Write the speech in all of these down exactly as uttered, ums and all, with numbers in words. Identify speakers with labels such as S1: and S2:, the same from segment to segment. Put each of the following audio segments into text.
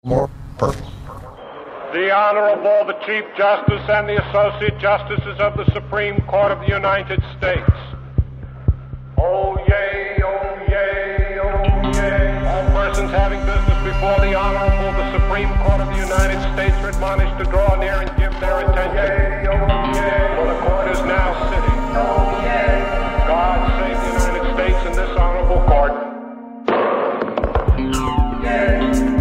S1: More perfect.
S2: The Honorable, the Chief Justice and the Associate Justices of the Supreme Court of the United States. Oh, yay, oh, yay, oh, yay. All persons having business before the Honorable, the Supreme Court of the United States are admonished to draw near and give their attention. Oh, yay, oh, yay. For the court is now sitting. Oh, yay. God save the United States and this Honorable Court. Yay.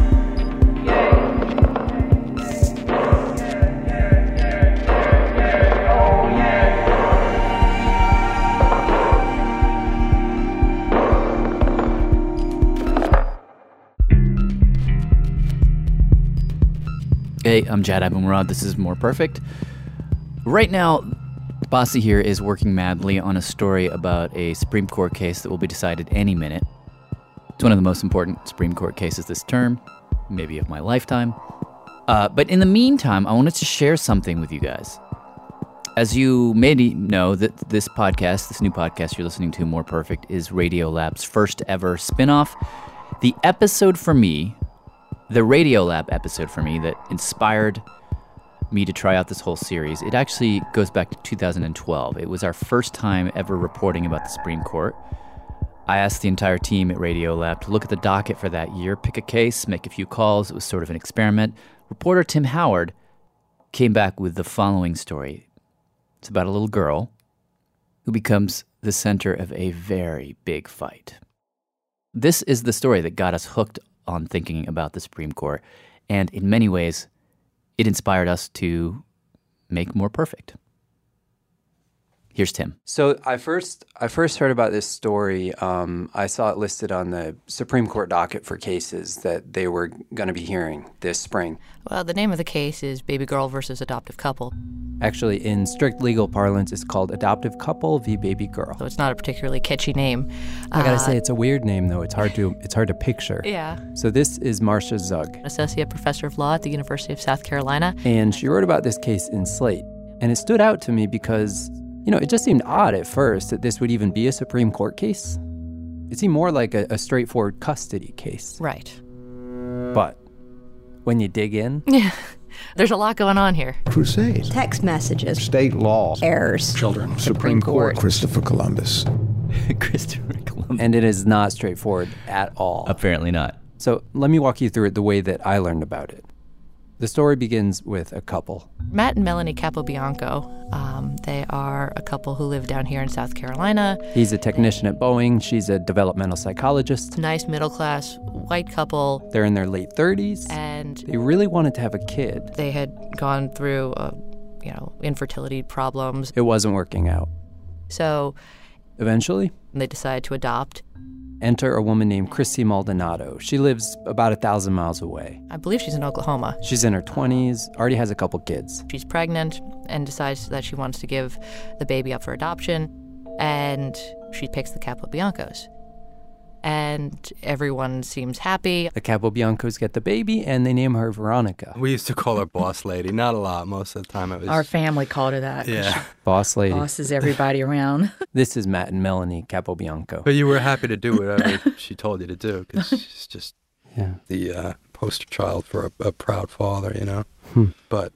S3: Hey, I'm Jad Abumrad. This is More Perfect. Right now, Bossy here is working madly on a story about a Supreme Court case that will be decided any minute. It's one of the most important Supreme Court cases this term, maybe of my lifetime. Uh, but in the meantime, I wanted to share something with you guys. As you may know, that this podcast, this new podcast you're listening to, More Perfect, is Radiolab's first ever spinoff. The episode for me, the Radiolab episode for me that inspired me to try out this whole series, it actually goes back to two thousand twelve. It was our first time ever reporting about the Supreme Court. I asked the entire team at Radiolab to look at the docket for that year, pick a case, make a few calls. It was sort of an experiment. Reporter Tim Howard came back with the following story. It's about a little girl who becomes the center of a very big fight. This is the story that got us hooked on thinking about the Supreme Court, and in many ways, it inspired us to make More Perfect. Here's Tim.
S4: So I first I first heard about this story. Um, I saw it listed on the Supreme Court docket for cases that they were going to be hearing this spring.
S5: Well, the name of the case is Baby Girl versus Adoptive Couple.
S4: Actually, in strict legal parlance, it's called Adoptive Couple v. Baby Girl.
S5: So it's not a particularly catchy name.
S4: I gotta
S5: uh,
S4: say, it's a weird name, though. It's hard to it's hard to picture.
S5: Yeah.
S4: So this is Marcia Zug,
S5: Associate Professor of Law at the University of South Carolina.
S4: And she wrote about this case in Slate. And it stood out to me because, you know, it just seemed odd at first that this would even be a Supreme Court case. It seemed more like a, a straightforward custody case.
S5: Right.
S4: But when you dig in...
S5: Yeah. There's a lot going on here.
S1: Crusade.
S6: Text messages.
S1: State law.
S6: Errors.
S1: Children.
S6: Supreme,
S1: Supreme Court.
S6: Court.
S1: Christopher Columbus.
S3: Christopher Columbus.
S4: And it is not straightforward at all.
S3: Apparently not.
S4: So let me walk you through it the way that I learned about it. The story begins with a couple.
S5: Matt and Melanie Capobianco. Um, they are a couple who live down here in South Carolina.
S4: He's a technician at Boeing. She's a developmental psychologist.
S5: Nice middle-class white couple.
S4: They're in their late thirties.
S5: And
S4: they really wanted to have a kid.
S5: They had gone through, uh, you know, infertility problems.
S4: It wasn't working out.
S5: So
S4: eventually,
S5: they decided to adopt.
S4: Enter a woman named Chrissy Maldonado. She lives about a thousand miles away.
S5: I believe she's in Oklahoma.
S4: She's in her twenties, already has a couple kids.
S5: She's pregnant and decides that she wants to give the baby up for adoption, and she picks the Capobiancos. And everyone seems happy.
S4: The Capobiancos get the baby, and they name her Veronica.
S7: We used to call her Boss Lady. Not a lot. Most of the time it was...
S8: Our family called her that.
S7: Yeah.
S4: Boss Lady.
S8: Bosses everybody around.
S4: This is Matt and Melanie Capobianco.
S7: But you were happy to do whatever she told you to do, because she's just
S4: yeah.
S7: the uh, poster child for a, a proud father, you know?
S4: Hmm.
S7: But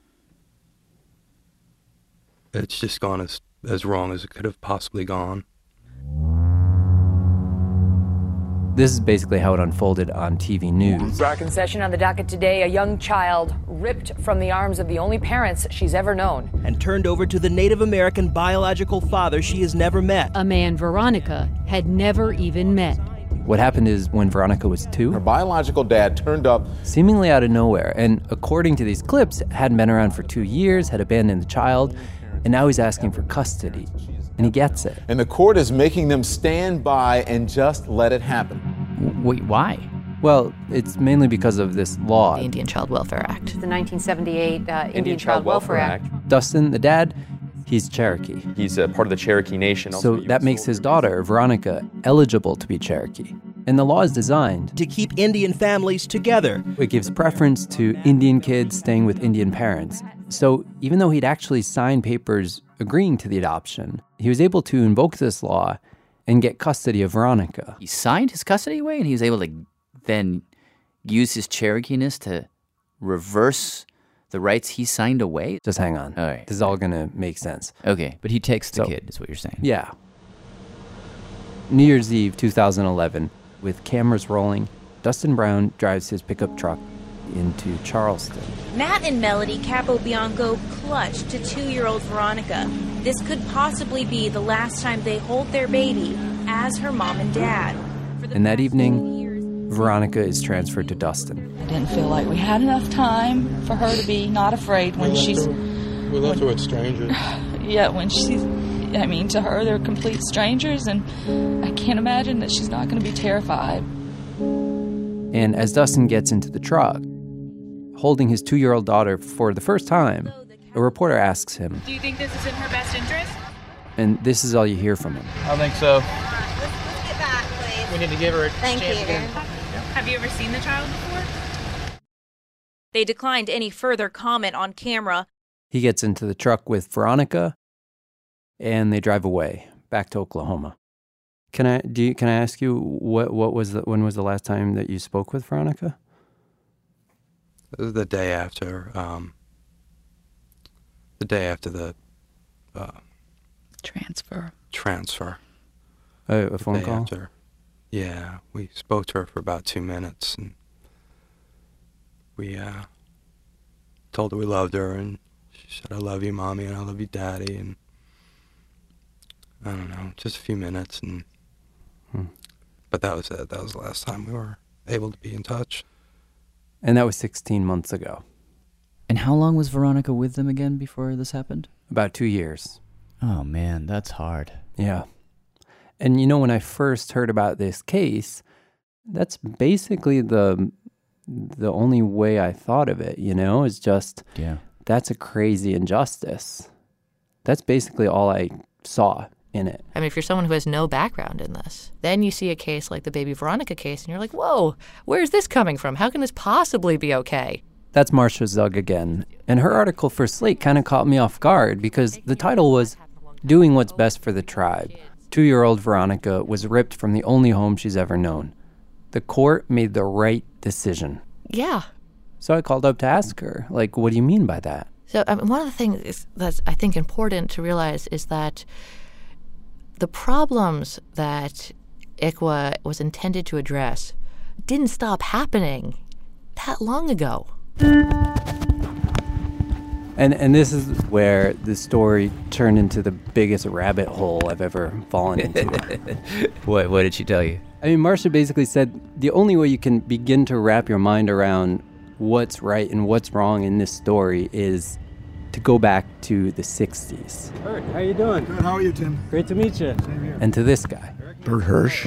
S7: it's just gone as, as wrong as it could have possibly gone.
S4: This is basically how it unfolded on T V news.
S9: Back in session on the docket today, a young child ripped from the arms of the only parents she's ever known.
S10: And turned over to the Native American biological father she has never met.
S11: A man Veronica had never even met.
S4: What happened is when Veronica was two,
S12: her biological dad turned up
S4: seemingly out of nowhere, and according to these clips, hadn't been around for two years, had abandoned the child, and now he's asking for custody. And he gets it.
S12: And the court is making them stand by and just let it happen.
S3: Wait, why?
S4: Well, it's mainly because of this law.
S5: The Indian Child Welfare Act.
S13: The nineteen seventy-eight uh, Indian,
S14: Indian
S13: Child,
S14: Child
S13: Welfare,
S14: Welfare
S13: Act.
S14: Act.
S4: Dustin, the dad, he's Cherokee.
S14: He's a part of the Cherokee Nation.
S4: So that makes his daughter, Veronica, eligible to be Cherokee. And the law is designed
S10: to keep Indian families together.
S4: It gives preference to Indian kids staying with Indian parents. So even though he'd actually signed papers agreeing to the adoption, he was able to invoke this law and get custody of Veronica.
S3: He signed his custody away, and he was able to then use his Cherokee-ness to reverse the rights he signed away?
S4: Just hang on.
S3: All right.
S4: This is all going to make sense.
S3: Okay, but he takes the
S4: So-
S3: kid, is what you're saying.
S4: Yeah. New Year's Eve, two thousand eleven, with cameras rolling, Dustin Brown drives his pickup truck into Charleston.
S6: Matt and Melody Capobianco clutch to two-year-old Veronica. This could possibly be the last time they hold their baby as her mom and dad.
S4: And that evening, Veronica is transferred to Dustin.
S13: I didn't feel like we had enough time for her to be not afraid when she's...
S15: We left her with strangers.
S13: Yeah, when she's... I mean, to her, they're complete strangers, and I can't imagine that she's not going to be terrified.
S4: And as Dustin gets into the truck, holding his two-year-old daughter for the first time, a reporter asks him,
S16: Do you think this is in her best interest?
S4: and this is all you hear from him.
S15: I think so.
S16: Let's, let's get back, please.
S15: We need to give her a
S16: Thank
S15: chance
S16: you.
S15: again.
S16: Have you ever seen the child before?
S6: They declined any further comment on camera.
S4: He gets into the truck with Veronica, and they drive away back to Oklahoma. Can I do? You, can I ask you what what was the, when was the last time that you spoke with Veronica?
S7: It was the day after, um, the day after the uh,
S13: Transfer.
S7: transfer.
S4: Uh, a
S7: The
S4: phone
S7: day
S4: call?
S7: after. Yeah, we spoke to her for about two minutes, and we uh, told her we loved her, and she said, "I love you, Mommy, and I love you, Daddy," and I don't know, just a few minutes, and
S4: Hmm.
S7: but that was it. That was the last time we were able to be in touch.
S4: And that was sixteen months ago.
S3: And how long was Veronica with them again before this happened?
S4: About two years.
S3: Oh, man, that's hard.
S4: Yeah. And you know, when I first heard about this case, that's basically the the only way I thought of it, you know, is just,
S3: Yeah.
S4: that's a crazy injustice. That's basically all I saw in it.
S5: I mean, if you're someone who has no background in this, then you see a case like the baby Veronica case, and you're like, whoa, where's this coming from? How can this possibly be okay?
S4: That's Marcia Zug again. And her article for Slate kind of caught me off guard because the title was Doing What's Best for the Tribe. Two-year-old Veronica was ripped from the only home she's ever known. The court made the right decision.
S5: Yeah.
S4: So I called up to ask her, like, what do you mean by that?
S5: So I mean, one of the things that's, I think, important to realize is that the problems that I C W A was intended to address didn't stop happening that long ago.
S4: And and this is where the story turned into the biggest rabbit hole I've ever fallen into.
S3: What, what did she tell you?
S4: I mean, Marcia basically said the only way you can begin to wrap your mind around what's right and what's wrong in this story is to go back to the sixties.
S17: Bert, how you doing? Good. How are you, Tim? Great to meet you. Same here.
S4: And to this guy.
S1: Bert Hirsch.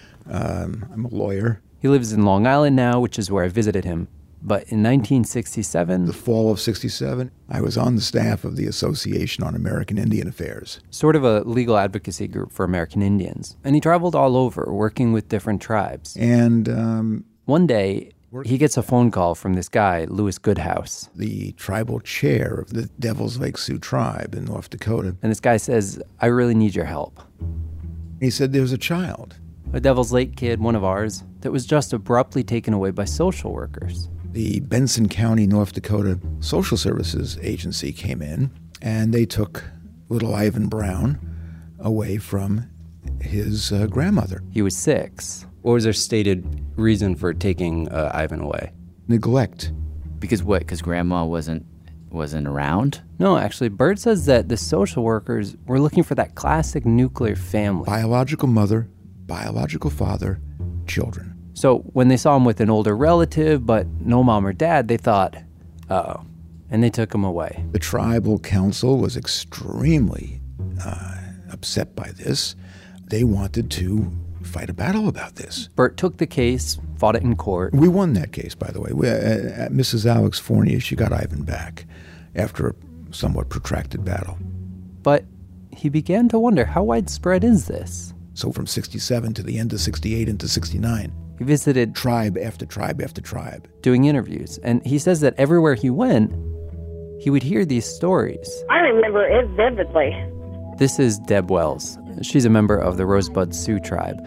S1: Um, I'm a lawyer.
S4: He lives in Long Island now, which is where I visited him. But in nineteen sixty-seven...
S1: The fall of sixty-seven, I was on the staff of the Association on American Indian Affairs.
S4: Sort of a legal advocacy group for American Indians. And he traveled all over, working with different tribes.
S1: And um,
S4: one day, he gets a phone call from this guy, Louis Goodhouse.
S1: The tribal chair of the Devils Lake Sioux tribe in North Dakota.
S4: And this guy says, I really need your help.
S1: He said there's a child.
S4: A Devils Lake kid, one of ours, that was just abruptly taken away by social workers.
S1: The Benson County, North Dakota Social Services Agency came in, and they took little Ivan Brown away from his uh, grandmother.
S4: He was six. What was their stated reason for taking uh, Ivan away?
S1: Neglect.
S3: Because what? Because grandma wasn't wasn't around?
S4: No, actually, Bert says that the social workers were looking for that classic nuclear family.
S1: Biological mother, biological father, children.
S4: So when they saw him with an older relative, but no mom or dad, they thought, uh-oh, and they took him away.
S1: The tribal council was extremely uh, upset by this. They wanted to fight a battle about this.
S4: Bert took the case, fought it in court.
S1: We won that case, by the way. We, uh, Missus Alex Fournier, she got Ivan back after a somewhat protracted battle.
S4: But he began to wonder, how widespread is this?
S1: So from sixty-seven to the end of sixty-eight into sixty-nine,
S4: he visited
S1: tribe after tribe after tribe,
S4: doing interviews. And he says that everywhere he went, he would hear these stories.
S18: I remember it vividly.
S4: This is Deb Wells. She's a member of the Rosebud Sioux tribe.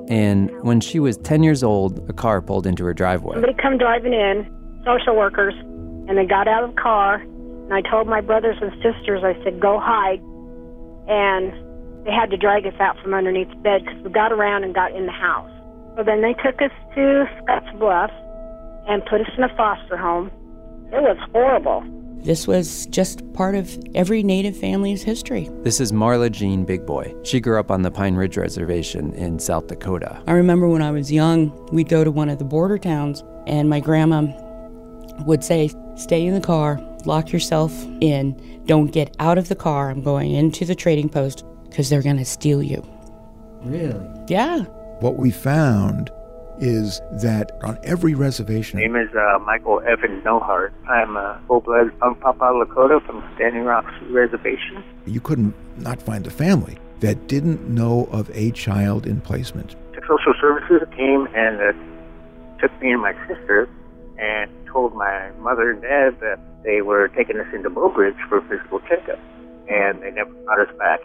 S4: And when she was ten years old, a car pulled into her driveway.
S18: Somebody come driving in, social workers, and they got out of the car, and I told my brothers and sisters, I said, go hide. And they had to drag us out from underneath the bed because we got around and got in the house. So then they took us to Scottsbluff and put us in a foster home. It was horrible.
S19: This was just part of every Native family's history.
S4: This is Marla Jean Big Boy. She grew up on the Pine Ridge Reservation in South Dakota.
S19: I remember when I was young, we'd go to one of the border towns, and my grandma would say, stay in the car, lock yourself in, don't get out of the car. I'm going into the trading post because they're going to steal you.
S4: Really?
S19: Yeah.
S1: What we found is that on every reservation...
S20: My name is uh, Michael Evan Nohart. I'm a full-blood Papa Lakota from Standing Rock Reservation.
S1: You couldn't not find a family that didn't know of a child in placement.
S20: The social services came and uh, took me and my sister and told my mother and dad that they were taking us into Bowbridge for a physical checkup, and they never brought us back.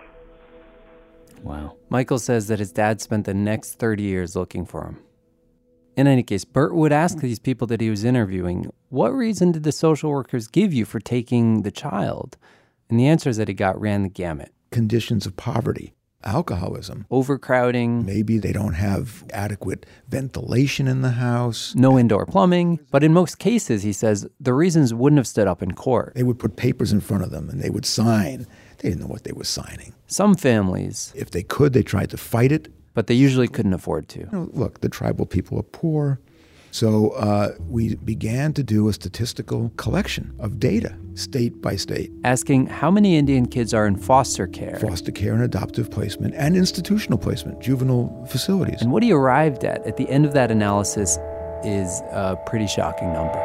S4: Wow. Michael says that his dad spent the next thirty years looking for him. In any case, Bert would ask these people that he was interviewing, what reason did the social workers give you for taking the child? And the answer is that he got ran the gamut.
S1: Conditions of poverty, alcoholism,
S4: overcrowding.
S1: Maybe they don't have adequate ventilation in the house.
S4: No indoor plumbing. But in most cases, he says, the reasons wouldn't have stood up in court.
S1: They would put papers in front of them and they would sign. They didn't know what they were signing.
S4: Some families,
S1: if they could, they tried to fight it.
S4: But they usually couldn't afford to.
S1: You know, look, the tribal people are poor. So uh, we began to do a statistical collection of data, state by state.
S4: Asking how many Indian kids are in foster care.
S1: Foster care and adoptive placement and institutional placement, juvenile facilities.
S4: And what he arrived at, at the end of that analysis, is a pretty shocking number.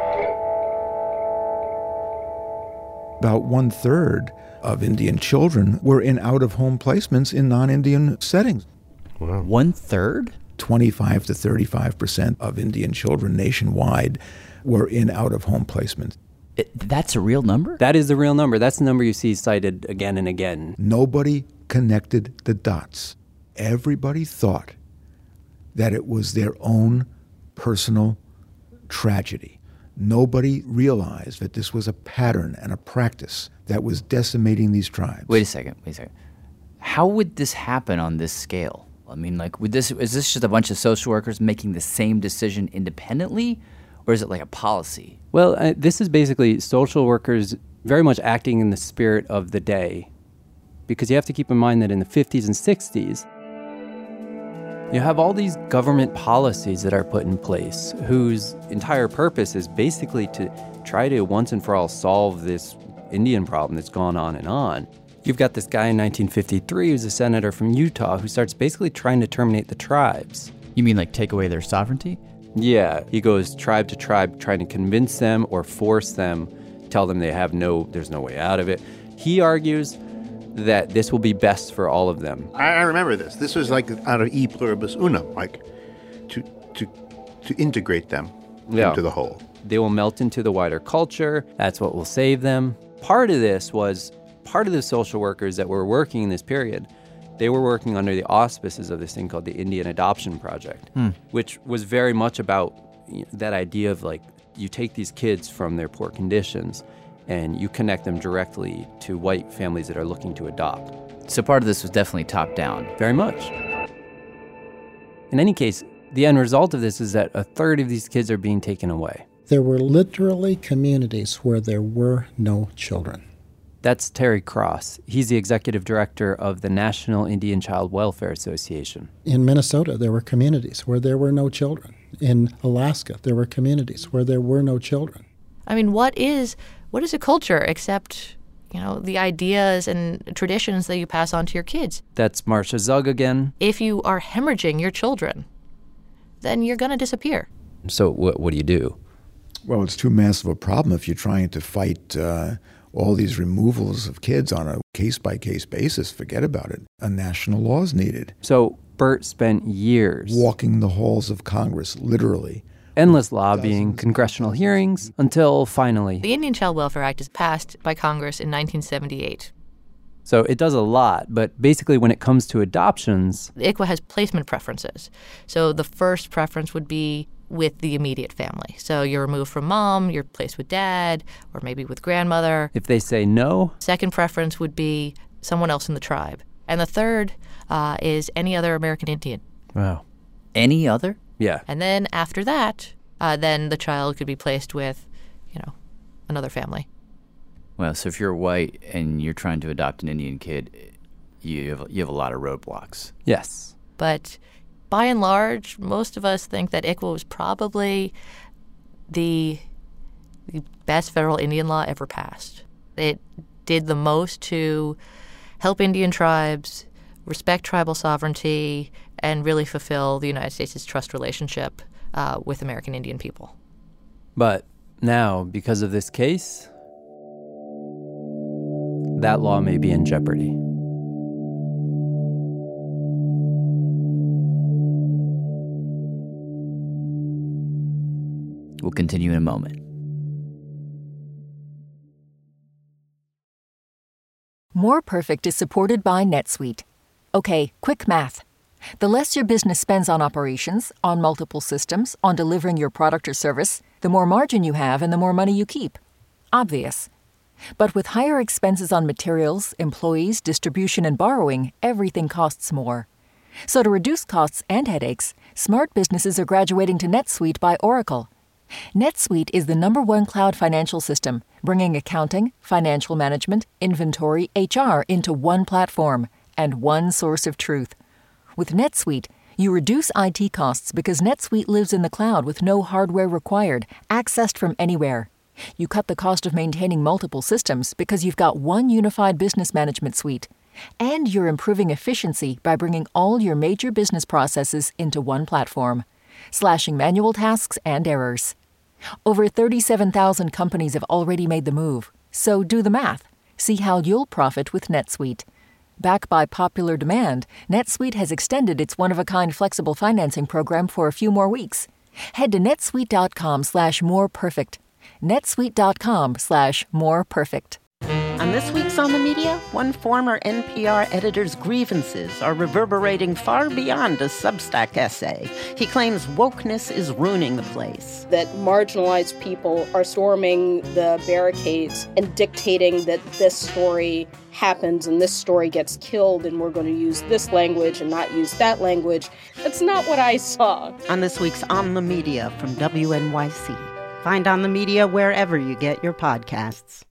S1: About one-third of Indian children were in out-of-home placements in non-Indian settings.
S3: Wow. One-third?
S1: twenty-five to thirty-five percent of Indian children nationwide were in out-of-home placements.
S3: It, that's a real number?
S4: That is the real number. That's the number you see cited again and again.
S1: Nobody connected the dots. Everybody thought that it was their own personal tragedy. Nobody realized that this was a pattern and a practice that was decimating these tribes.
S3: Wait a second, wait a second. How would this happen on this scale? I mean, like, would this is this just a bunch of social workers making the same decision independently, or is it like a policy?
S4: Well, uh, this is basically social workers very much acting in the spirit of the day, because you have to keep in mind that in the fifties and sixties, you have all these government policies that are put in place whose entire purpose is basically to try to once and for all solve this Indian problem that's gone on and on. You've got this guy in nineteen fifty-three who's a senator from Utah who starts basically trying to terminate the tribes.
S3: You mean like take away their sovereignty?
S4: Yeah. He goes tribe to tribe trying to convince them or force them, tell them they have no, there's no way out of it. He argues that this will be best for all of them.
S21: I, I remember this. This was like out of e pluribus unum, like to to to integrate them
S4: yeah.
S21: into the whole.
S4: They will melt into the wider culture. That's what will save them. Part of this was part of the social workers that were working in this period, they were working under the auspices of this thing called the Indian Adoption Project, hmm. which was very much about you know, that idea of like you take these kids from their poor conditions and you connect them directly to white families that are looking to adopt.
S3: So part of this was definitely top down.
S4: Very much. In any case, the end result of this is that a third of these kids are being taken away.
S22: There were literally communities where there were no children.
S4: That's Terry Cross. He's the executive director of the National Indian Child Welfare Association.
S22: In Minnesota, there were communities where there were no children. In Alaska, there were communities where there were no children.
S5: I mean, what is what is a culture except, you know, the ideas and traditions that you pass on to your kids?
S4: That's Marcia Zug again.
S5: If you are hemorrhaging your children, then you're going to disappear.
S4: So what, what do you do?
S1: Well, it's too massive a problem if you're trying to fight uh, all these removals of kids on a case-by-case basis. Forget about it. A national law is needed.
S4: So Bert spent years
S1: walking the halls of Congress, literally.
S4: Endless lobbying, congressional hearings, until finally...
S5: The Indian Child Welfare Act is passed by Congress in nineteen seventy-eight.
S4: So it does a lot, but basically when it comes to adoptions...
S5: I C W A has placement preferences. So the first preference would be with the immediate family. So you're removed from mom, you're placed with dad, or maybe with grandmother.
S4: If they say no?
S5: Second preference would be someone else in the tribe. And the third uh, is any other American Indian.
S4: Wow.
S3: Any other?
S4: Yeah.
S5: And then after that, uh, then the child could be placed with, you know, another family.
S3: Well, so if you're white and you're trying to adopt an Indian kid, you have, you have a lot of roadblocks.
S4: Yes.
S5: But by and large, most of us think that I C W A was probably the, the best federal Indian law ever passed. It did the most to help Indian tribes, respect tribal sovereignty, and really fulfill the United States' trust relationship uh, with American Indian people.
S4: But now, because of this case, that law may be in jeopardy.
S3: We'll continue in a moment.
S2: More Perfect is supported by NetSuite. Okay, quick math. The less your business spends on operations, on multiple systems, on delivering your product or service, the more margin you have and the more money you keep. Obvious. But with higher expenses on materials, employees, distribution, and borrowing, everything costs more. So to reduce costs and headaches, smart businesses are graduating to NetSuite by Oracle. NetSuite is the number one cloud financial system, bringing accounting, financial management, inventory, H R into one platform and one source of truth. With NetSuite, you reduce I T costs because NetSuite lives in the cloud with no hardware required, accessed from anywhere. You cut the cost of maintaining multiple systems because you've got one unified business management suite. And you're improving efficiency by bringing all your major business processes into one platform, slashing manual tasks and errors. Over thirty-seven thousand companies have already made the move, so do the math. See how you'll profit with NetSuite. Backed by popular demand, NetSuite has extended its one-of-a-kind flexible financing program for a few more weeks. Head to netsuite.com slash more perfect. netsuite.com slash more perfect.
S8: On this week's On the Media, one former N P R editor's grievances are reverberating far beyond a Substack essay. He claims wokeness is ruining the place.
S23: That marginalized people are storming the barricades and dictating that this story happens and this story gets killed and we're going to use this language and not use that language. That's not what I saw.
S8: On this week's On the Media from W N Y C. Find On the Media wherever you get your podcasts.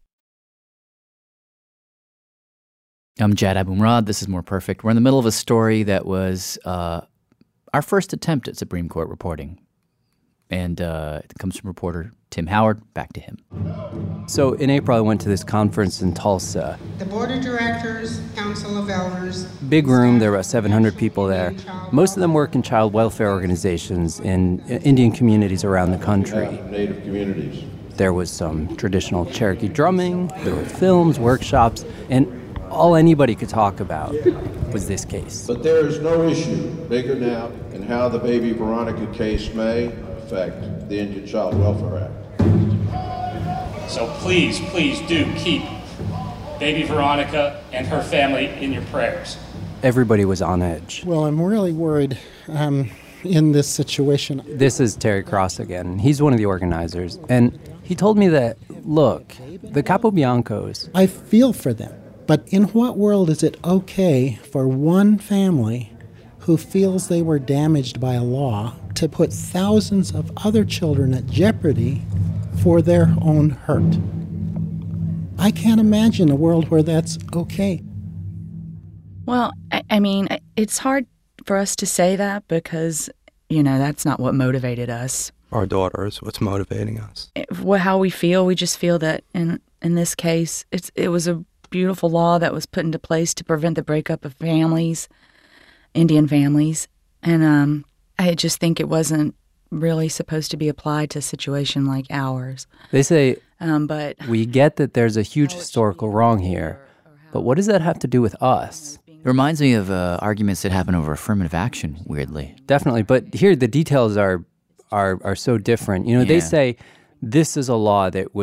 S3: I'm Jad Abumrad. This is More Perfect. We're in the middle of a story that was uh, our first attempt at Supreme Court reporting. And uh, it comes from reporter Tim Howard. Back to him.
S4: So in April, I went to this conference in Tulsa.
S24: The Board of Directors, Council of Elders.
S4: Big room, there were about seven hundred people there. Most of them work in child welfare organizations in Indian communities around the country.
S25: Native communities.
S4: There was some traditional Cherokee drumming, there were films, workshops, and all anybody could talk about was this case.
S25: But there is no issue bigger now in how the Baby Veronica case may affect the Indian Child Welfare Act.
S26: So please, please do keep Baby Veronica and her family in your prayers.
S4: Everybody was on edge.
S22: Well, I'm really worried um, in this situation.
S4: This is Terry Cross again. He's one of the organizers. And he told me that, look, the Capobiancos...
S22: I feel for them. But in what world is it okay for one family who feels they were damaged by a law to put thousands of other children at jeopardy for their own hurt? I can't imagine a world where that's okay.
S27: Well, I, I mean, it's hard for us to say that because, you know, that's not what motivated us.
S7: Our daughter is what's motivating us.
S27: It, how we feel, we just feel that in in this case, it's it was a beautiful law that was put into place to prevent the breakup of families, Indian families. And um, I just think it wasn't really supposed to be applied to a situation like ours.
S4: They say,
S27: um, but
S4: we get that there's a huge historical wrong here, but what does that have to do with us?
S3: It reminds me of uh, arguments that happen over affirmative action, weirdly.
S4: Definitely, but here the details are are, are so different. You know,
S3: Yeah.
S4: they say this is a law that was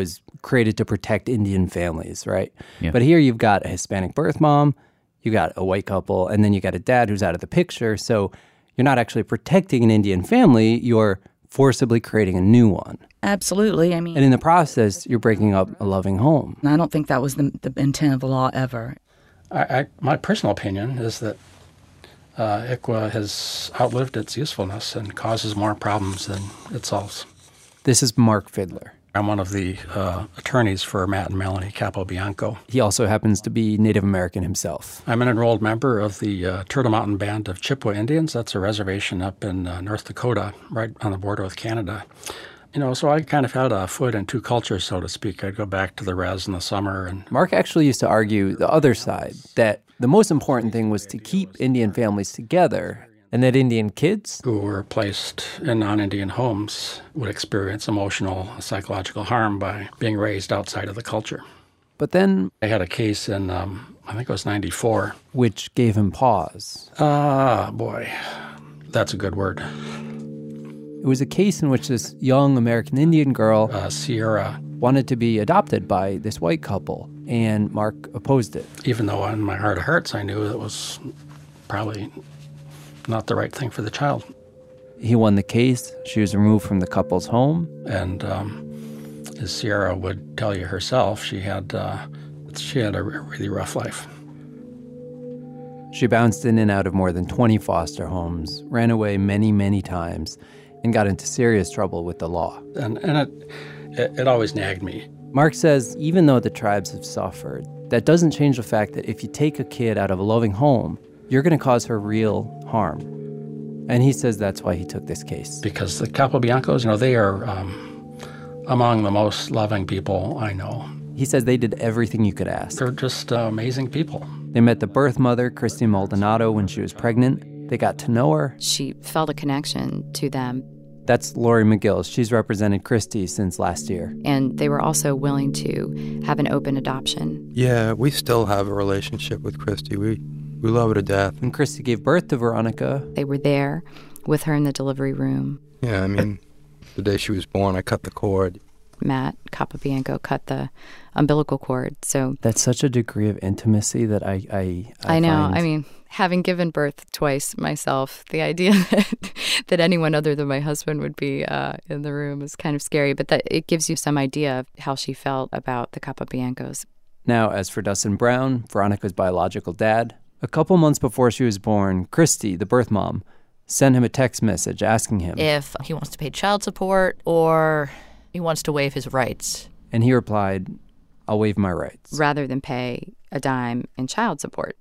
S4: created to protect Indian families, right?
S3: Yeah.
S4: But here you've got a Hispanic birth mom, you got a white couple, and then you got a dad who's out of the picture. So you're not actually protecting an Indian family, you're forcibly creating a new one.
S27: Absolutely. I mean,
S4: And in the process, you're breaking up a loving home.
S27: I don't think that was the, the intent of the law ever.
S9: I, I, my personal opinion is that uh, I C W A has outlived its usefulness and causes more problems than it solves.
S4: This is Mark Fidler.
S9: I'm one of the uh, attorneys for Matt and Melanie Capobianco.
S4: He also happens to be Native American himself.
S9: I'm an enrolled member of the uh, Turtle Mountain Band of Chippewa Indians. That's a reservation up in uh, North Dakota, right on the border with Canada. You know, so I kind of had a foot in two cultures, so to speak. I'd go back to the res in the summer. And
S4: Mark actually used to argue the other side, that the most important thing was to keep Indian families together, and that Indian kids
S9: who were placed in non-Indian homes would experience emotional, psychological harm by being raised outside of the culture.
S4: But then
S9: I had a case in, um, I think it was ninety-four.
S4: Which gave him pause.
S9: Ah, boy, that's a good word.
S4: It was a case in which this young American Indian girl,
S9: uh, Sierra,
S4: wanted to be adopted by this white couple, and Mark opposed it.
S9: Even though in my heart of hearts I knew it was probably not the right thing for the child.
S4: He won the case. She was removed from the couple's home.
S9: And um, as Sierra would tell you herself, she had uh, she had a really rough life.
S4: She bounced in and out of more than twenty foster homes, ran away many, many times, and got into serious trouble with the law.
S9: And, and it, it, it always nagged me.
S4: Mark says even though the tribes have suffered, that doesn't change the fact that if you take a kid out of a loving home, you're going to cause her real harm. And he says that's why he took this case.
S9: Because the Capobiancos, you know, they are um, among the most loving people I know.
S4: He says they did everything you could ask.
S9: They're just uh, amazing people.
S4: They met the birth mother, Christy Maldonado, when she was pregnant. They got to know her.
S10: She felt a connection to them.
S4: That's Lori McGill. She's represented Christy since last year.
S10: And they were also willing to have an open adoption.
S7: Yeah, we still have a relationship with Christy. We we love her to death.
S4: And Christy gave birth to Veronica.
S10: They were there with her in the delivery room.
S7: Yeah, I mean, the day she was born, I cut the cord.
S10: Matt Capobianco cut the umbilical cord, so...
S4: That's such a degree of intimacy that I... I, I,
S10: I know.
S4: Find...
S10: I mean, having given birth twice myself, the idea that, that anyone other than my husband would be uh, in the room is kind of scary, but that it gives you some idea of how she felt about the Capobiancos.
S4: Now, as for Dustin Brown, Veronica's biological dad, a couple months before she was born, Christy, the birth mom, sent him a text message asking him
S5: if he wants to pay child support or he wants to waive his rights.
S4: And he replied, I'll waive my rights.
S10: Rather than pay a dime in child support.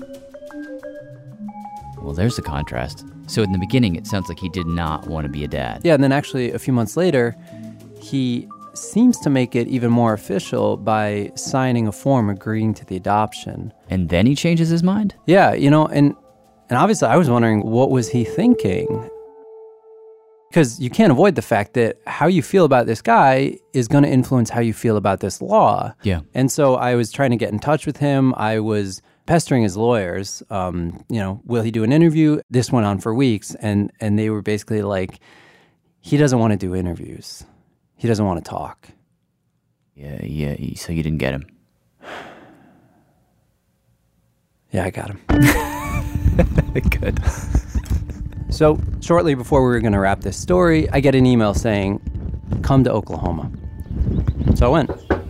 S3: Well, there's the contrast. So in the beginning, it sounds like he did not want to be a dad.
S4: Yeah, and then actually a few months later, he seems to make it even more official by signing a form agreeing to the adoption.
S3: And then he changes his mind?
S4: Yeah, you know, and and obviously I was wondering, what was he thinking? Because you can't avoid the fact that how you feel about this guy is going to influence how you feel about this law.
S3: Yeah.
S4: And so I was trying to get in touch with him. I was pestering his lawyers. Um, you know, will he do an interview? This went on for weeks, and and they were basically like, he doesn't want to do interviews. He doesn't want to talk.
S3: Yeah, yeah. So you didn't get him?
S4: Yeah, I got him.
S3: Good.
S4: So shortly before we were going to wrap this story, I get an email saying, come to Oklahoma. So I went.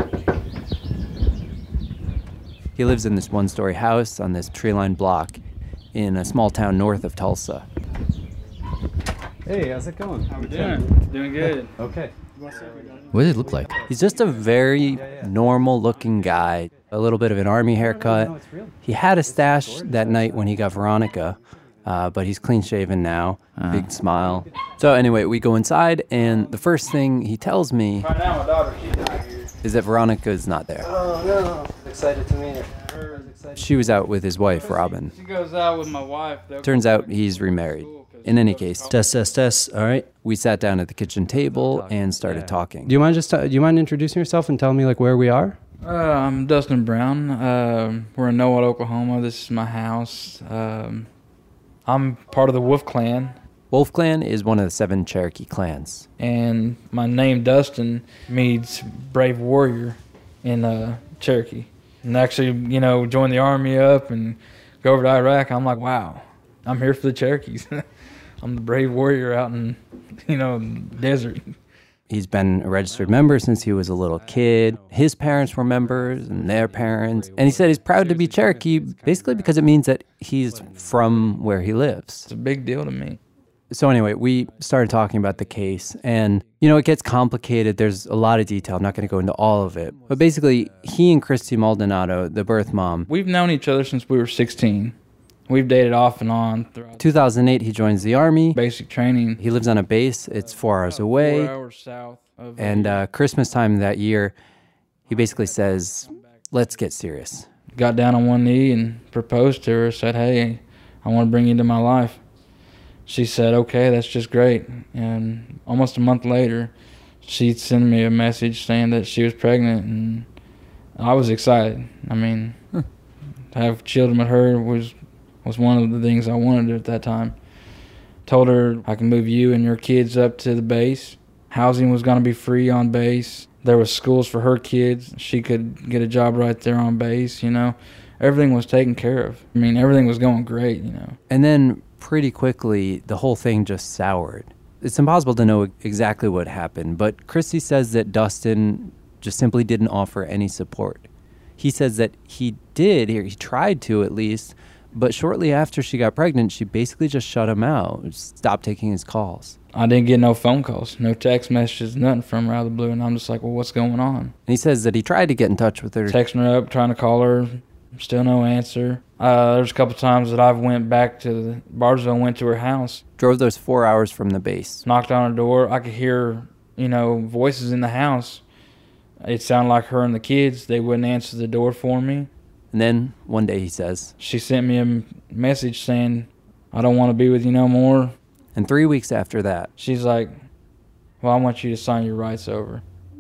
S4: He lives in this one-story house on this tree-lined block in a small town north of Tulsa.
S17: Hey, how's it going? How
S11: we doing? Doing good.
S17: Okay.
S3: What does it look like?
S4: He's just a very normal-looking guy, a little bit of an army haircut. He had a stash that night when he got Veronica, uh, but he's clean-shaven now, uh. big smile. So anyway, we go inside, and the first thing he tells me is that Veronica is not there.
S11: Oh, no. Excited to meet her.
S4: She was out with his wife, Robin.
S11: She goes out with my wife.
S4: Turns out he's remarried. In any case,
S17: test, test, test. All right.
S4: We sat down at the kitchen table and started talking.
S17: Do you mind just t- do you mind introducing yourself and telling me like where we are?
S11: Uh, I'm Dustin Brown. Uh, we're in Noah, Oklahoma. This is my house. Um, I'm part of the Wolf Clan.
S4: Wolf Clan is one of the seven Cherokee clans.
S11: And my name, Dustin, means brave warrior in uh, Cherokee. And actually, you know, join the army up and go over to Iraq, I'm like, wow, I'm here for the Cherokees. I'm the brave warrior out in, you know, desert.
S4: He's been a registered member since he was a little kid. His parents were members and their parents. And he said he's proud to be Cherokee basically because it means that he's from where he lives.
S11: It's a big deal to me.
S4: So anyway, we started talking about the case, and, you know, it gets complicated. There's a lot of detail. I'm not going to go into all of it. But basically, he and Christy Maldonado, the birth mom...
S11: We've known each other since we were sixteen. We've dated off and on. Throughout
S4: two thousand eight, he joins the Army.
S11: Basic training.
S4: He lives on a base. It's four hours away.
S11: Four hours south of...
S4: And uh, Christmas time that year, he basically says, let's get serious.
S11: Got down on one knee and proposed to her, said, hey, I want to bring you into my life. She said, okay, that's just great. And almost a month later, she sent me a message saying that she was pregnant, and I was excited. I mean, huh. to have children with her was was one of the things I wanted at that time. Told her I can move you and your kids up to the base. Housing was going to be free on base. There was schools for her kids. She could get a job right there on base, you know. Everything was taken care of. I mean, everything was going great, you know.
S4: And then pretty quickly, the whole thing just soured. It's impossible to know exactly what happened, but Christy says that Dustin just simply didn't offer any support. He says that he did, he tried to at least, but shortly after she got pregnant, she basically just shut him out, stopped taking his calls.
S11: I didn't get no phone calls, no text messages, nothing from her out of the blue, and I'm just like, well, what's going on?
S4: And he says that he tried to get in touch with her.
S11: Texting her up, trying to call her, still no answer. Uh, there's a couple times that I've went back to the, Bardesville, went to her house.
S4: Drove those four hours from the base.
S11: Knocked on her door. I could hear, you know, voices in the house. It sounded like her and the kids. They wouldn't answer the door for me.
S4: And then one day he says,
S11: she sent me a message saying, I don't want to be with you no more.
S4: And three weeks after that,
S11: she's like, well, I want you to sign your rights over.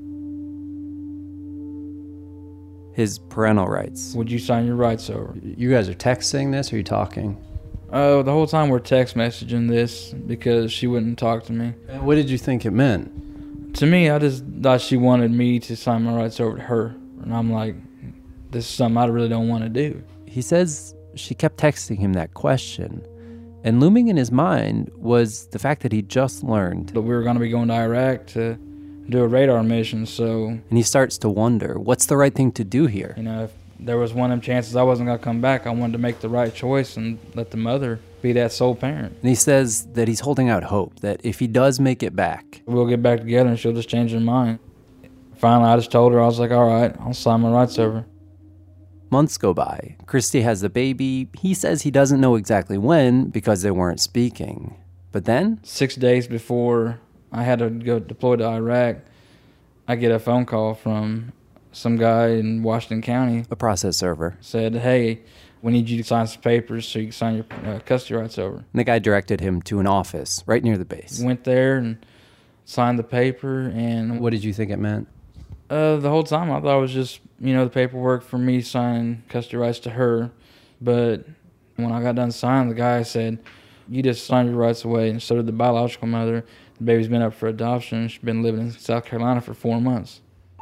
S4: His parental rights.
S11: Would you sign your rights over?
S17: You guys are texting this, or are you talking?
S11: Oh, uh, the whole time we're text messaging this because she wouldn't talk to me.
S17: And what did you think it meant?
S11: To me, I just thought she wanted me to sign my rights over to her. And I'm like, this is something I really don't want to do.
S4: He says she kept texting him that question. And looming in his mind was the fact that he just learned
S11: that we were going to be going to Iraq to do a radar mission, so...
S4: And he starts to wonder, what's the right thing to do here?
S11: You know, if there was one of them chances I wasn't going to come back, I wanted to make the right choice and let the mother be that sole parent.
S4: And he says that he's holding out hope, that if he does make it back...
S11: We'll get back together and she'll just change her mind. Finally, I just told her, I was like, all right, I'll sign my rights over.
S4: Months go by. Christy has the baby. He says he doesn't know exactly when because they weren't speaking. But then...
S11: Six days before I had to go deploy to Iraq, I get a phone call from some guy in Washington County.
S4: A process server.
S11: Said, hey, we need you to sign some papers so you can sign your uh, custody rights over.
S4: And the guy directed him to an office right near the base.
S11: Went there and signed the paper. And
S17: what did you think it meant?
S11: Uh, the whole time I thought it was just, you know, the paperwork for me signing custody rights to her. But when I got done signing, the guy said, you just signed your rights away. And so did the biological mother. The baby's been up for adoption. She's been living in South Carolina for four months.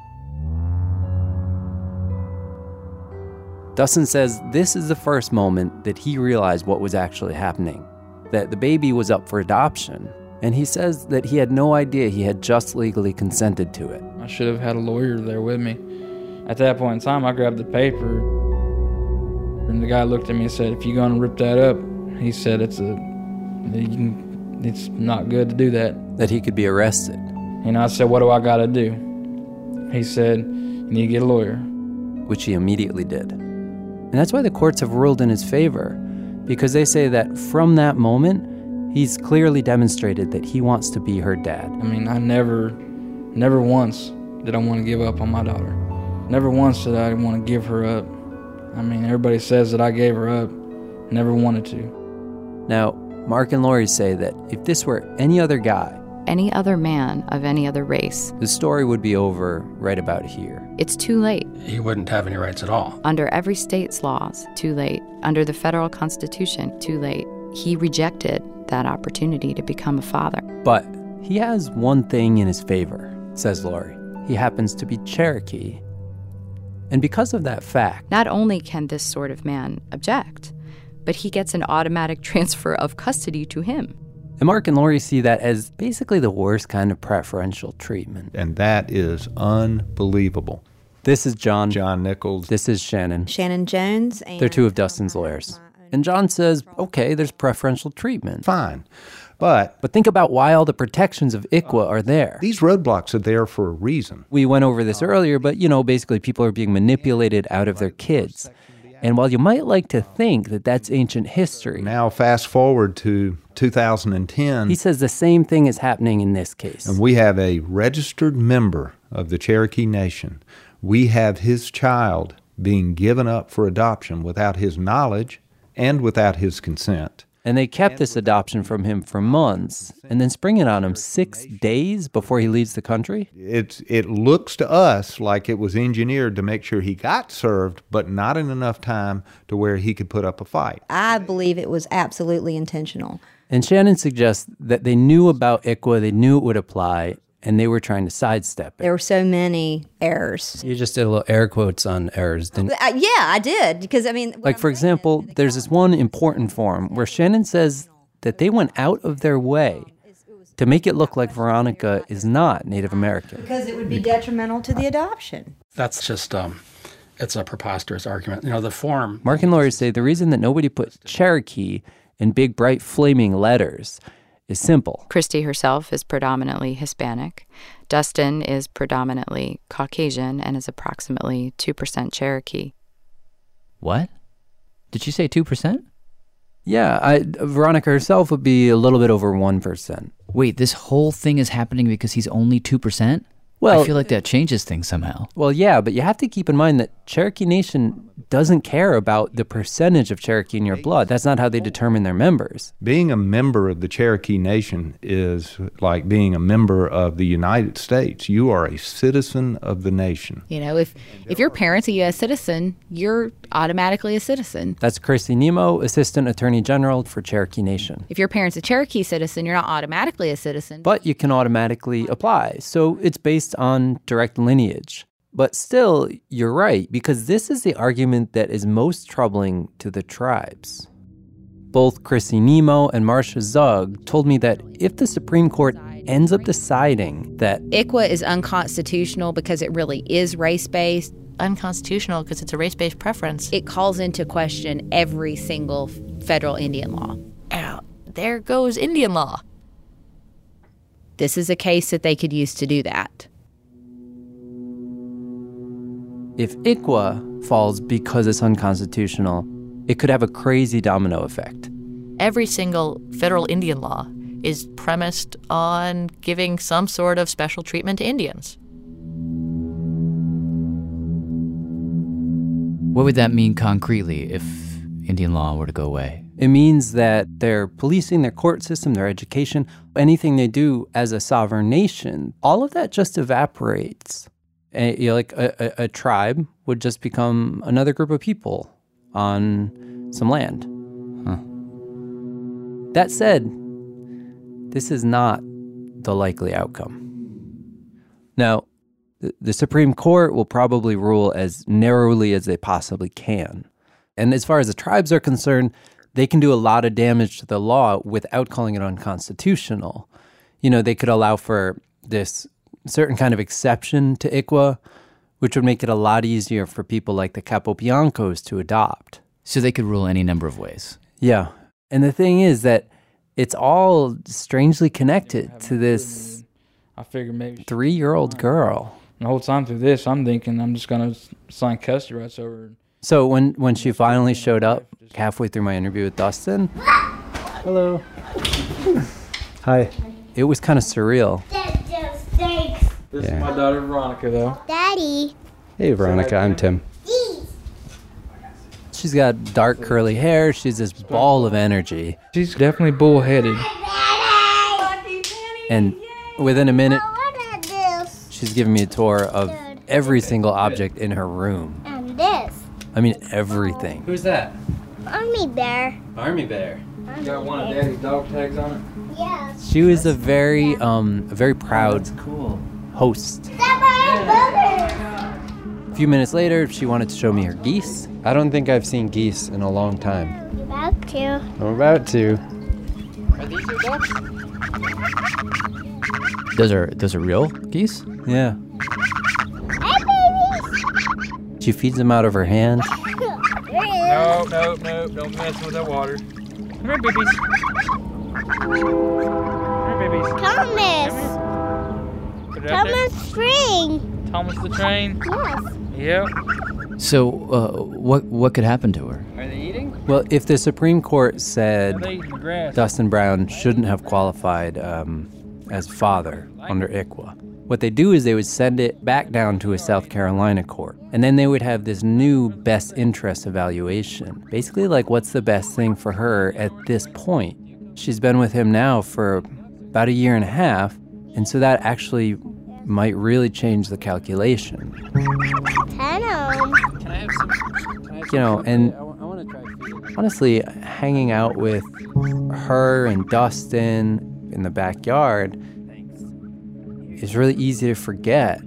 S4: Dustin says this is the first moment that he realized what was actually happening, that the baby was up for adoption. And he says that he had no idea he had just legally consented to it.
S11: I should have had a lawyer there with me. At that point in time, I grabbed the paper, and the guy looked at me and said, if you're going to rip that up, he said, it's a, you can, it's not good to do that.
S4: That he could be arrested.
S11: And I said, what do I got to do? He said, you need to get a lawyer.
S4: Which he immediately did. And that's why the courts have ruled in his favor, because they say that from that moment, he's clearly demonstrated that he wants to be her dad.
S11: I mean, I never, never once did I want to give up on my daughter. Never once did I want to give her up. I mean, everybody says that I gave her up. Never wanted to.
S4: Now, Mark and Lori say that if this were any other guy,
S10: any other man of any other race,
S4: the story would be over right about here.
S10: It's too late.
S9: He wouldn't have any rights at all.
S10: Under every state's laws, too late. Under the federal constitution, too late. he rejected that opportunity to become a father.
S4: But he has one thing in his favor, says Lori. He happens to be Cherokee. And because of that fact,
S10: not only can this sort of man object, but he gets an automatic transfer of custody to him.
S4: And Mark and Lori see that as basically the worst kind of preferential treatment.
S6: And that is unbelievable.
S4: This is John.
S6: John Nichols.
S4: This is Shannon.
S12: Shannon Jones. And
S4: They're two of Dustin's lawyers. And John says, okay, there's preferential treatment.
S6: Fine. But
S4: but think about why all the protections of I C W A are there.
S6: These roadblocks are there for a reason.
S4: We went over this earlier, but, you know, basically people are being manipulated out of their kids. And while you might like to think that that's ancient history,
S6: now fast forward to two thousand ten.
S4: He says the same thing is happening in this case.
S6: And we have a registered member of the Cherokee Nation. We have his child being given up for adoption without his knowledge and without his consent.
S4: And they kept this adoption from him for months and then spring it on him six days before he leaves the country?
S6: It's, it looks to us like it was engineered to make sure he got served, but not in enough time to where he could put up a fight.
S12: I believe it was absolutely intentional.
S4: And Shannon suggests that they knew about I C W A, they knew it would apply, and they were trying to sidestep it.
S12: There were so many errors.
S17: You just did a little air quotes on errors, didn't you?
S12: Uh, yeah, I did, because, I mean...
S4: Like, for example, there's this one important form where Shannon says that they went out of their way to make it look like Veronica is not Native American.
S12: Because it would be detrimental to the adoption.
S9: That's just, um, it's a preposterous argument. You know, the form...
S4: Mark and Lori say the reason that nobody put Cherokee in big, bright, flaming letters is simple.
S10: Christy herself is predominantly Hispanic. Dustin is predominantly Caucasian and is approximately two percent Cherokee.
S3: What? Did she say two percent?
S4: Yeah, I, Veronica herself would be a little bit over one percent.
S3: Wait, this whole thing is happening because he's only two percent?
S4: Well,
S3: I feel like that changes things somehow.
S4: Well, yeah, but you have to keep in mind that Cherokee Nation doesn't care about the percentage of Cherokee in your blood. That's not how they determine their members.
S6: Being a member of the Cherokee Nation is like being a member of the United States. You are a citizen of the nation.
S13: You know, if if your parent's a U S citizen, you're automatically a citizen.
S4: That's Christy Nemo, Assistant Attorney General for Cherokee Nation.
S13: If your parent's a Cherokee citizen, you're not automatically a citizen.
S4: But you can automatically apply. So it's based on direct lineage. But still, you're right, because this is the argument that is most troubling to the tribes. Both Chrissy Nemo and Marcia Zug told me that if the Supreme Court ends up deciding that
S13: I C W A is unconstitutional because it really is race-based,
S5: unconstitutional because it's a race-based preference,
S13: it calls into question every single federal Indian law.
S5: Ow, there goes Indian law.
S13: This is a case that they could use to do that.
S4: If I C W A falls because it's unconstitutional, it could have a crazy domino effect.
S5: Every single federal Indian law is premised on giving some sort of special treatment to Indians.
S3: What would that mean concretely if Indian law were to go away?
S4: It means that they're policing their court system, their education, anything they do as a sovereign nation, all of that just evaporates. And, you know, like a, a, a tribe would just become another group of people on some land.
S3: Huh.
S4: That said, this is not the likely outcome. Now, the, the Supreme Court will probably rule as narrowly as they possibly can. And as far as the tribes are concerned, they can do a lot of damage to the law without calling it unconstitutional. You know, they could allow for this certain kind of exception to I C W A, which would make it a lot easier for people like the Capobiancos to adopt.
S3: So they could rule any number of ways.
S4: Yeah. And the thing is that it's all strangely connected to this
S11: I figured maybe
S4: three-year-old girl.
S11: And the whole time through this, I'm thinking I'm just going to sign custody rights over.
S4: So when, when she finally showed up halfway through my interview with Dustin,
S11: hello.
S4: Hi. It was kind of surreal.
S11: This
S17: Yeah.
S11: is my daughter Veronica, though.
S14: Daddy.
S17: Hey, Veronica, I'm Tim.
S4: She's got dark curly hair. She's this ball of energy.
S11: She's definitely bullheaded.
S4: And within a minute, she's giving me a tour of every single object in her room.
S14: And this.
S4: I mean, everything.
S17: Who's that?
S14: Army bear.
S17: Army Bear.
S11: You got one of Daddy's dog tags on it?
S23: Yes.
S4: She was a very, um, a very proud
S3: cool.
S4: host. A few minutes later, she wanted to show me her geese.
S17: I don't think I've seen geese in a long time.
S23: About to.
S17: I'm about to.
S11: Are these your ducks?
S3: Those are those are real geese?
S4: Yeah.
S23: Hey, babies.
S4: She feeds them out of her hand.
S11: No, no, no, don't mess with that water. Come here, babies. Come here, babies.
S23: Thomas.
S11: Put it up there.
S23: Thomas Spring.
S11: Thomas the train?
S23: Yes.
S11: Yep.
S3: So, uh, what what could happen to her?
S11: Are they eating?
S4: Well, if the Supreme Court said
S11: Are they eating the grass?
S4: Dustin Brown shouldn't have qualified um, as father under I C W A, what they do is they would send it back down to a South Carolina court. And then they would have this new best interest evaluation. Basically, like, what's the best thing for her at this point? She's been with him now for about a year and a half, and so that actually might really change the calculation.
S23: Hello.
S11: Can I have some?
S4: You know, and honestly, hanging out with her and Dustin in the backyard is really easy to forget.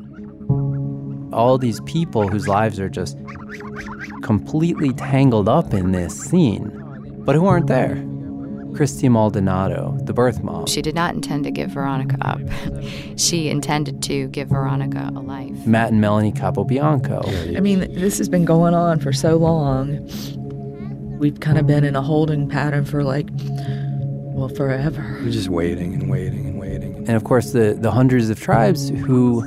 S4: All these people whose lives are just completely tangled up in this scene, but who aren't there. Christy Maldonado, the birth mom.
S10: She did not intend to give Veronica up. She intended to give Veronica a life.
S4: Matt and Melanie Capobianco.
S27: I mean, this has been going on for so long. We've kind of been in a holding pattern for like, well, forever.
S7: We're just waiting and waiting and waiting.
S4: And of course, the, the hundreds of tribes who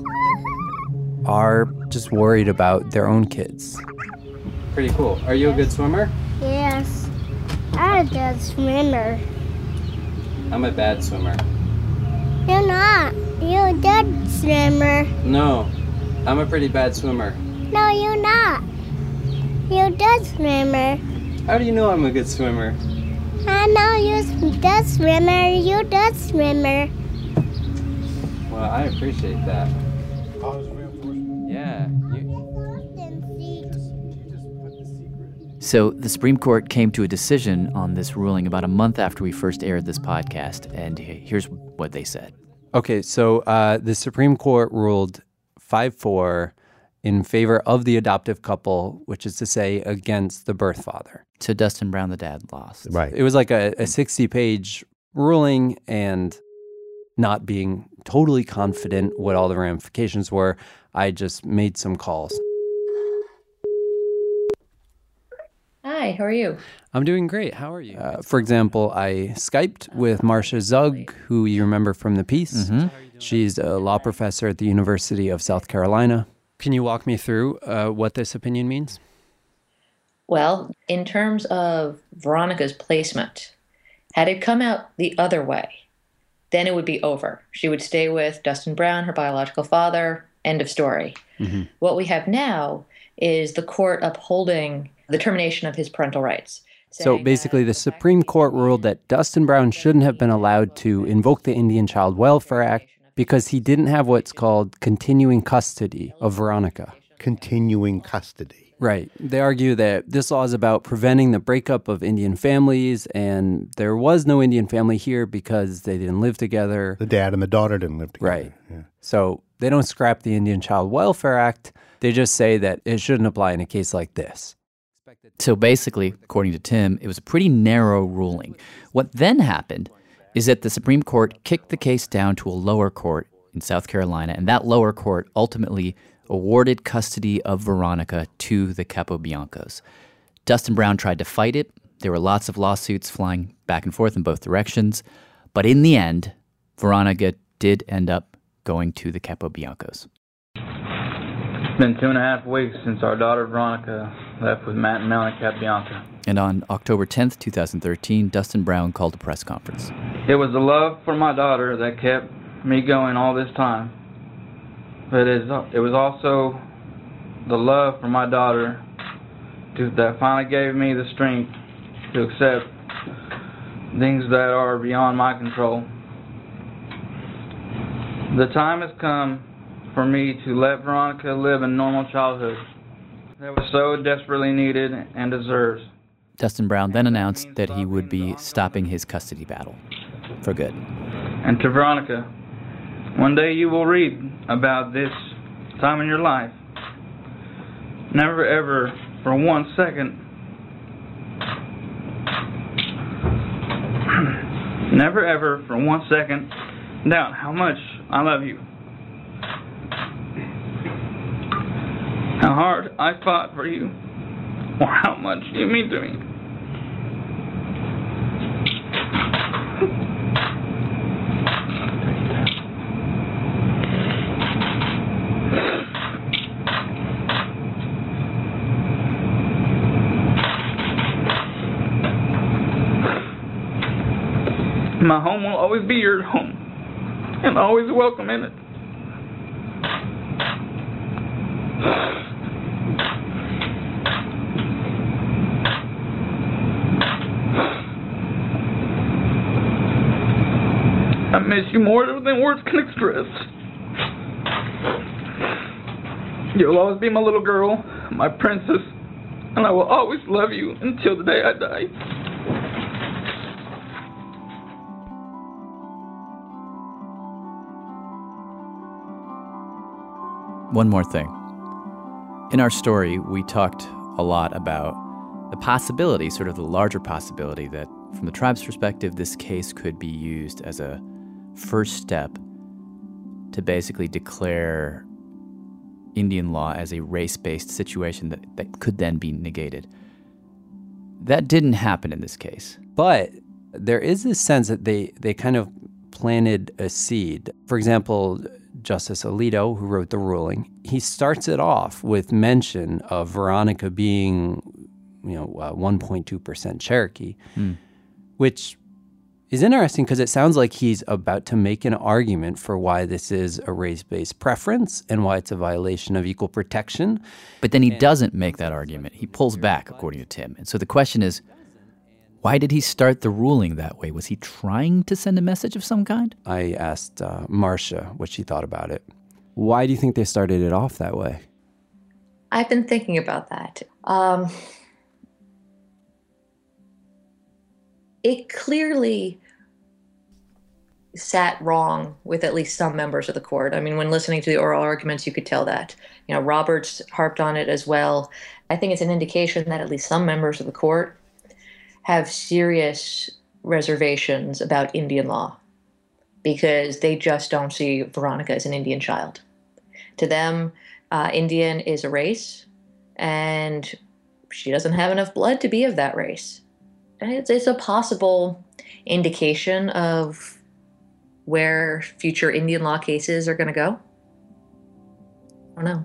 S4: are just worried about their own kids.
S17: Pretty cool. Are you a good swimmer?
S23: Yes. I'm a good swimmer.
S17: I'm a bad swimmer.
S23: You're not. You're a good swimmer.
S17: No, I'm a pretty bad swimmer.
S23: No, you're not. You're a good swimmer.
S17: How do you know I'm a good swimmer?
S23: I know you're a good swimmer. You're a good swimmer.
S17: Well, I appreciate that. Yeah.
S3: So the Supreme Court came to a decision on this ruling about a month after we first aired this podcast, and here's what they said.
S4: Okay, so uh, the Supreme Court ruled five four in favor of the adoptive couple, which is to say against the birth father.
S3: So Dustin Brown, the dad, lost.
S4: Right. It was like a, a sixty-page ruling, and not being totally confident what all the ramifications were, I just made some calls.
S10: Hi, how are you?
S4: I'm doing great. How are you? Uh, for example, I Skyped with Marcia Zug, who you remember from the piece.
S3: Mm-hmm.
S4: She's a law professor at the University of South Carolina. Can you walk me through uh, what this opinion means?
S5: Well, in terms of Veronica's placement, had it come out the other way, then it would be over. She would stay with Dustin Brown, her biological father, end of story.
S4: Mm-hmm.
S5: What we have now is the court upholding the termination of his parental rights.
S4: So basically, the Supreme Court ruled that Dustin Brown shouldn't have been allowed to invoke the Indian Child Welfare Act because he didn't have what's called continuing custody of Veronica.
S14: Continuing custody.
S4: Right. They argue that this law is about preventing the breakup of Indian families, and there was no Indian family here because they didn't live together.
S14: The dad and the daughter didn't live together.
S4: Right.
S14: Yeah.
S4: So they don't scrap the Indian Child Welfare Act. They just say that it shouldn't apply in a case like this.
S3: So basically, according to Tim, it was a pretty narrow ruling. What then happened is that the Supreme Court kicked the case down to a lower court in South Carolina, and that lower court ultimately awarded custody of Veronica to the Capobiancos. Dustin Brown tried to fight it. There were lots of lawsuits flying back and forth in both directions. But in the end, Veronica did end up going to the Capobiancos.
S11: It's been two and a half weeks since our daughter Veronica left with Matt and Melanie Capobianco.
S3: And on October tenth, twenty thirteen, Dustin Brown called a press conference.
S11: It was the love for my daughter that kept me going all this time. But it was also the love for my daughter to, that finally gave me the strength to accept things that are beyond my control. The time has come for me to let Veronica live a normal childhood that was so desperately needed and deserves.
S3: Dustin Brown then announced that he would be stopping his custody battle for good.
S11: And to Veronica, one day you will read about this time in your life. Never ever for one second, never ever for one second doubt how much I love you. How hard I fought for you, or how much you mean to me. My home will always be your home, and always welcome in it. I miss you more than words can express. You'll always be my little girl, my princess, and I will always love you until the day I die.
S3: One more thing. In our story, we talked a lot about the possibility, sort of the larger possibility, that from the tribe's perspective, this case could be used as a first step to basically declare Indian law as a race-based situation that, that could then be negated. That didn't happen in this case.
S4: But there is this sense that they, they kind of planted a seed. For example, Justice Alito, who wrote the ruling, he starts it off with mention of Veronica being, you know, uh, one point two percent Cherokee, mm. which is interesting because it sounds like he's about to make an argument for why this is a race-based preference and why it's a violation of equal protection.
S3: But then he and doesn't make that argument. He pulls back, according to Tim. And so the question is, why did he start the ruling that way? Was he trying to send a message of some kind?
S4: I asked uh, Marcia what she thought about it. Why do you think they started it off that way?
S5: I've been thinking about that. Um, it clearly sat wrong with at least some members of the court. I mean, when listening to the oral arguments, you could tell that. You know, Roberts harped on it as well. I think it's an indication that at least some members of the court have serious reservations about Indian law because they just don't see Veronica as an Indian child. To them, uh, Indian is a race, and she doesn't have enough blood to be of that race. And it's, it's a possible indication of where future Indian law cases are going to go. I don't know.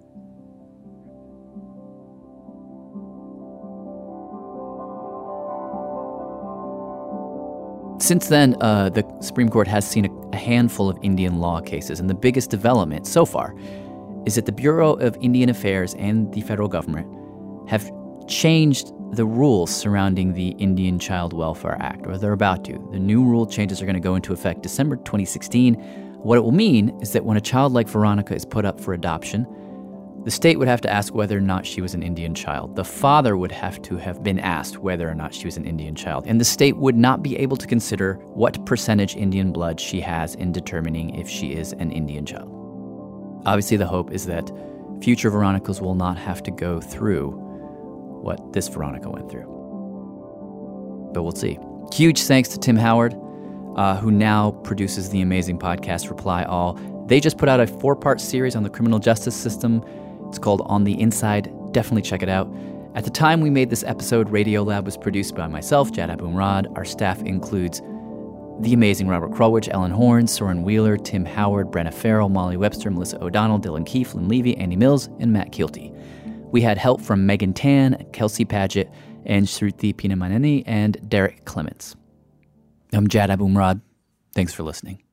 S3: Since then, uh, the Supreme Court has seen a, a handful of Indian law cases, and the biggest development so far is that the Bureau of Indian Affairs and the federal government have changed the rules surrounding the Indian Child Welfare Act, or they're about to. The new rule changes are going to go into effect December twenty sixteen. What it will mean is that when a child like Veronica is put up for adoption, the state would have to ask whether or not she was an Indian child. The father would have to have been asked whether or not she was an Indian child. And the state would not be able to consider what percentage Indian blood she has in determining if she is an Indian child. Obviously, the hope is that future Veronicas will not have to go through what this Veronica went through. But we'll see. Huge thanks to Tim Howard, uh, who now produces the amazing podcast Reply All. They just put out a four-part series on the criminal justice system. It's called On the Inside. Definitely check it out. At the time we made this episode, Radiolab was produced by myself, Jad Abumrad. Our staff includes the amazing Robert Krulwich, Ellen Horn, Soren Wheeler, Tim Howard, Brenna Farrell, Molly Webster, Melissa O'Donnell, Dylan Keefe, Lynn Levy, Andy Mills, and Matt Keelty. We had help from Megan Tan, Kelsey Padgett, and Shruti Pinamaneni, and Derek Clements. I'm Jad Abumrad. Thanks for listening.